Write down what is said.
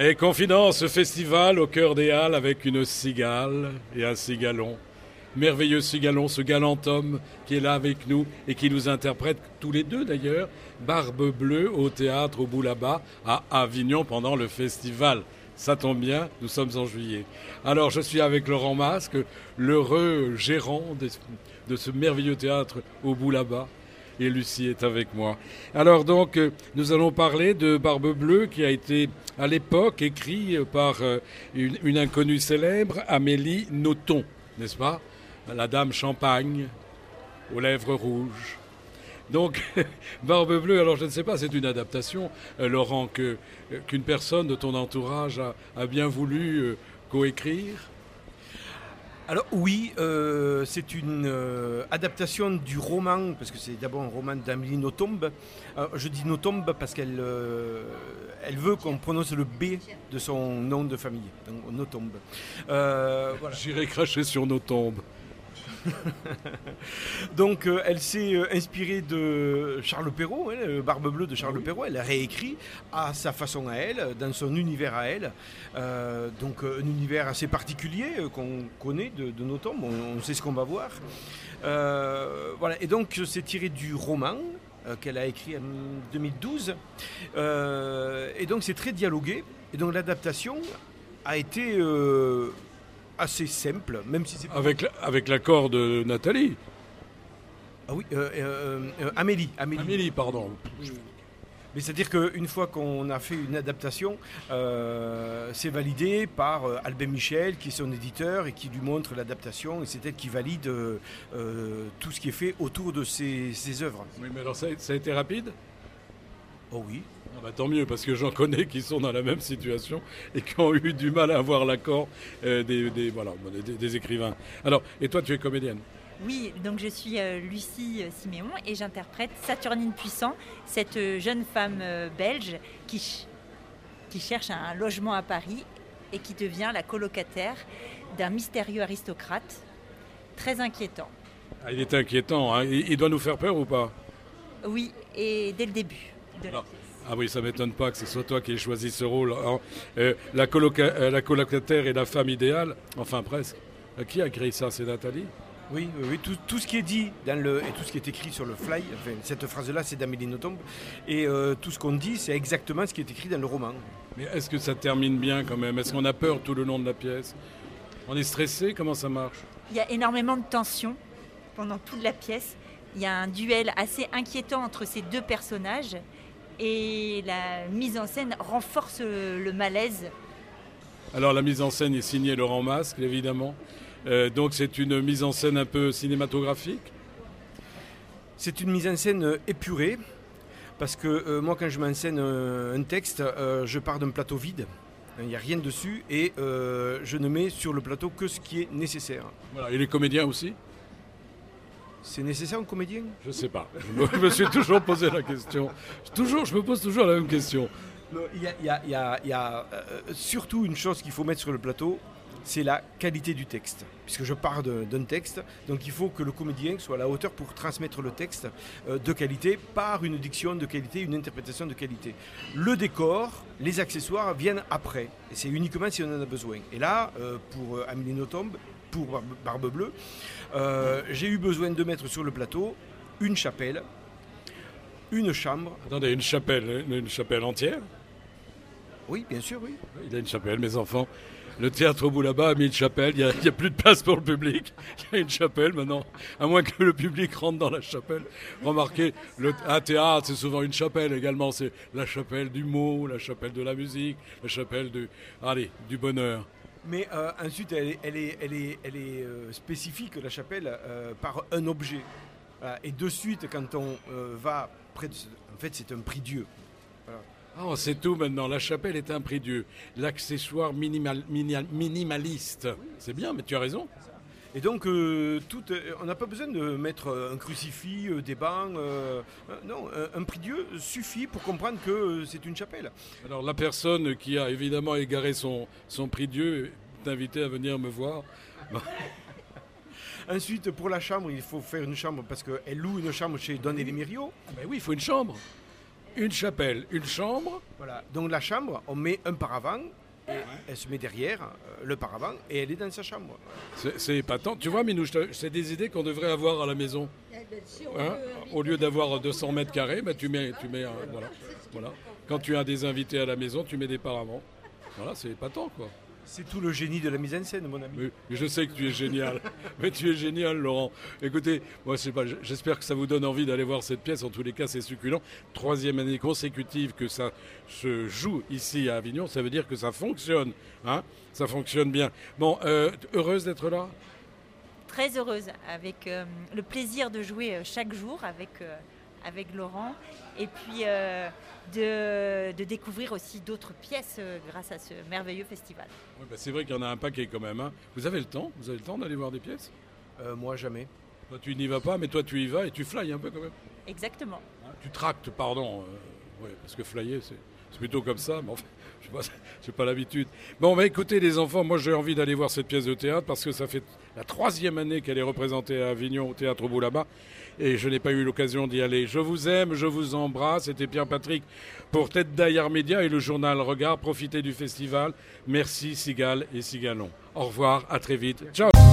Et confidence, festival au cœur des Halles avec une cigale et un cigalon. Merveilleux cigalon, ce galant homme qui est là avec nous et qui nous interprète tous les deux d'ailleurs, Barbe Bleue au théâtre au Boulaba à Avignon pendant le festival. Ça tombe bien, nous sommes en juillet. Alors je suis avec Laurent Masque, l'heureux gérant de ce merveilleux théâtre au Boulaba. Et Lucie est avec moi. Alors donc, nous allons parler de Barbe Bleue qui a été à l'époque écrit par une inconnue célèbre, Amélie Nothomb, n'est-ce pas? La dame champagne, aux lèvres rouges. Donc, Barbe Bleue, alors je ne sais pas, c'est une adaptation, Laurent, qu'une personne de ton entourage a bien voulu coécrire. Alors oui, c'est une adaptation du roman, parce que c'est d'abord un roman d'Amélie Nothomb. Alors, je dis Nothomb parce qu'elle elle veut qu'on prononce le B de son nom de famille, donc Nothomb. Voilà. J'irai cracher sur nos tombes. Donc elle s'est inspirée de Charles Perrault, Barbe Bleue de Charles Perrault. Elle a réécrit à sa façon à elle, dans son univers à elle. Donc un univers assez particulier qu'on connaît de Nothomb, on sait ce qu'on va voir. Voilà. Et donc c'est tiré du roman qu'elle a écrit en 2012. Et donc c'est très dialogué. Et donc l'adaptation a été assez simple, même si c'est pas... Avec l'accord de Nathalie. Ah oui, Amélie. Amélie, pardon. Mais c'est-à-dire qu'une fois qu'on a fait une adaptation, c'est validé par Albin Michel, qui est son éditeur et qui lui montre l'adaptation, et c'est elle qui valide tout ce qui est fait autour de ses œuvres. Oui, mais alors ça a été rapide ? Oh oui. Ah bah, tant mieux, parce que j'en connais qui sont dans la même situation et qui ont eu du mal à avoir l'accord des écrivains. Alors, et toi, tu es comédienne ? Oui, donc je suis Lucie Siméon et j'interprète Saturnine Puissant, cette jeune femme belge qui cherche un logement à Paris et qui devient la colocataire d'un mystérieux aristocrate très inquiétant. Ah, il est inquiétant, hein. Il doit nous faire peur ou pas ? Oui, et dès le début de la pièce. Ah oui, ça ne m'étonne pas que ce soit toi qui aies choisi ce rôle. La colocataire et la femme idéale, enfin presque. Qui a écrit ça ? C'est Nathalie ? Oui, tout ce qui est dit et tout ce qui est écrit sur le fly, enfin, cette phrase-là, c'est d'Amélie Nothomb, et tout ce qu'on dit, c'est exactement ce qui est écrit dans le roman. Mais est-ce que ça termine bien quand même ? Est-ce qu'on a peur tout le long de la pièce ? On est stressé ? Comment ça marche ? Il y a énormément de tension pendant toute la pièce. Il y a un duel assez inquiétant entre ces deux personnages. Et la mise en scène renforce le malaise. Alors la mise en scène est signée Laurent Masque, évidemment. Donc c'est une mise en scène un peu cinématographique ? C'est une mise en scène épurée, parce que moi quand je m'enseigne un texte, je pars d'un plateau vide. Il n'y a rien dessus et je ne mets sur le plateau que ce qui est nécessaire. Voilà. Et les comédiens aussi ? C'est nécessaire un comédien ? Je ne sais pas. Je me suis toujours posé la question. Je me pose toujours la même question. Il y a surtout une chose qu'il faut mettre sur le plateau, c'est la qualité du texte. Puisque je pars d'un texte, donc il faut que le comédien soit à la hauteur pour transmettre le texte de qualité par une diction de qualité, une interprétation de qualité. Le décor, les accessoires viennent après. Et c'est uniquement si on en a besoin. Et là, pour Amélie Nothomb, pour Barbe Bleue, j'ai eu besoin de mettre sur le plateau une chapelle, une chambre. Attendez, une chapelle entière ? Oui, bien sûr, oui. Il a une chapelle, mes enfants. Le théâtre au Boulaba a mis une chapelle, il n'y a plus de place pour le public. Il y a une chapelle maintenant, à moins que le public rentre dans la chapelle. Remarquez, un théâtre, c'est souvent une chapelle également. C'est la chapelle du mot, la chapelle de la musique, la chapelle du bonheur. Mais ensuite, elle est spécifique, la chapelle, par un objet. Voilà. Et de suite, quand on va près de... En fait, c'est un prie-dieu. Voilà. Oh, c'est tout maintenant. La chapelle est un prie-dieu. L'accessoire minimaliste. C'est bien, mais tu as raison. Et donc, on n'a pas besoin de mettre un crucifix, des bancs. Non, un prie-dieu suffit pour comprendre que c'est une chapelle. Alors, la personne qui a évidemment égaré son prie-dieu est invitée à venir me voir. Ensuite, pour la chambre, il faut faire une chambre parce qu'elle loue une chambre chez Don et les Miriot. Ben oui, il faut une chambre. une chapelle, une chambre. Voilà. Donc la chambre, on met un paravent, et elle se met derrière le paravent, et elle est dans sa chambre. C'est épatant. Tu vois, Minouche, c'est des idées qu'on devrait avoir à la maison. Hein, au lieu d'avoir 200 mètres carrés, tu mets voilà. Quand tu as des invités à la maison, tu mets des paravents. Voilà, c'est épatant, quoi. C'est tout le génie de la mise en scène, mon ami. Oui, je sais que tu es génial. Mais tu es génial, Laurent. Écoutez, moi, je sais pas, j'espère que ça vous donne envie d'aller voir cette pièce. En tous les cas, c'est succulent. 3e année consécutive que ça se joue ici à Avignon. Ça veut dire que ça fonctionne. Hein, ça fonctionne bien. Bon, heureuse d'être là? Très heureuse, avec le plaisir de jouer chaque jour avec Laurent. Et puis de découvrir aussi d'autres pièces grâce à ce merveilleux festival. Oui, c'est vrai qu'il y en a un paquet quand même. Hein. Vous avez le temps d'aller voir des pièces? Moi, jamais. Toi, tu n'y vas pas, mais toi, tu y vas et tu flyes un peu quand même. Exactement. Hein, tu tractes, pardon. Ouais, parce que flyer, c'est plutôt comme ça, mais enfin, je n'ai pas l'habitude. Bon, écoutez les enfants, moi j'ai envie d'aller voir cette pièce de théâtre parce que ça fait la 3e année qu'elle est représentée à Avignon au Théâtre Boulaba et je n'ai pas eu l'occasion d'y aller. Je vous aime, je vous embrasse. C'était Pierre-Patrick pour Tête d'Ailleurs Média et le journal Regard. Profitez du festival. Merci Cigale et Cigalon. Au revoir, à très vite. Ciao.